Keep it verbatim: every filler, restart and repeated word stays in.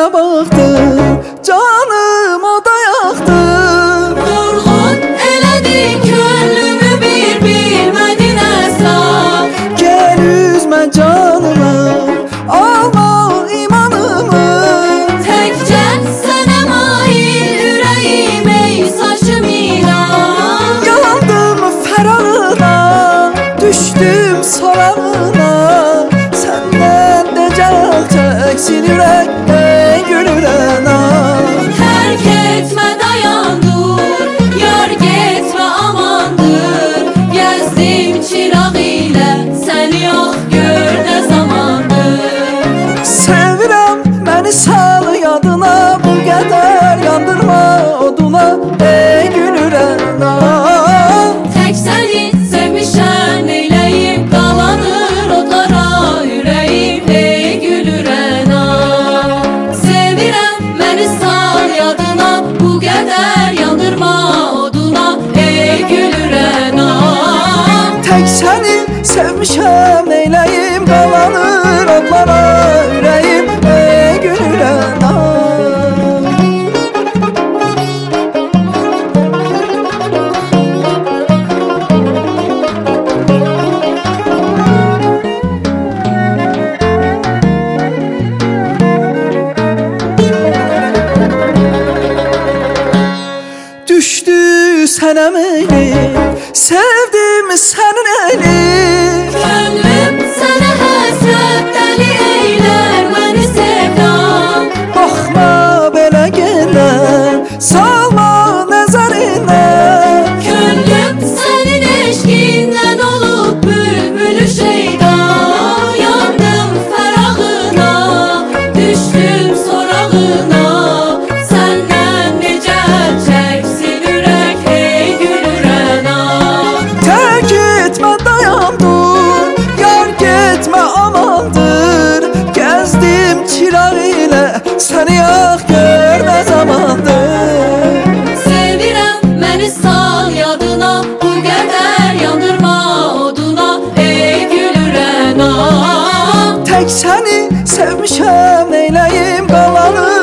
baktı, canım o da yaktı. Vurğun elədin könlümü bir bilmədin əsla. Gel üzme canımı, alma imanımı. Təkcə sənə mail ürəyim ey saçım ilan. Yandım fərağına, düştüm sorağına. Senden necel çeksin yürek, ey gülüren ah. Tərk etmə dayan dur, yar getmə amandır. Gəzdim çıraq ilə, səni yox gör nə zamandır. Sevirəm məni sal yadına, bu qədər yandırma oduna, ey gülüren ah. Tək səni sevmişəm, neyləyim qalanır odlara. Ürəyim ey gülürən ah. Sevirəm məni sal yadına, bu qədər yandırma oduna. Ey gülürən ah. Tek seni sevmişəm, neyləyim qalanır odlara. Ürəyim ey gülüren ah. Düştü sənə meyli, sevdim sənin eli. Könlüm sənə həsrət dəli eylər məni sevdan. Baxma belə gələn, salma nəzərinə. Könlüm sənin eşqindən olub bülbülü şeydan. Yandım fərağına, düşdüm sorağına. Səndən necə çəksin ürək ey gülürən ah. Terk etme dayan dur, yar getme amandır. Gezdim çıraq ilə, səni yox gör nə zamandır. Sevirəm məni sal yadına, bu qədər yandırma oduna. Ey gülürən ah. Tek səni sevmişəm, neyləyim qalanır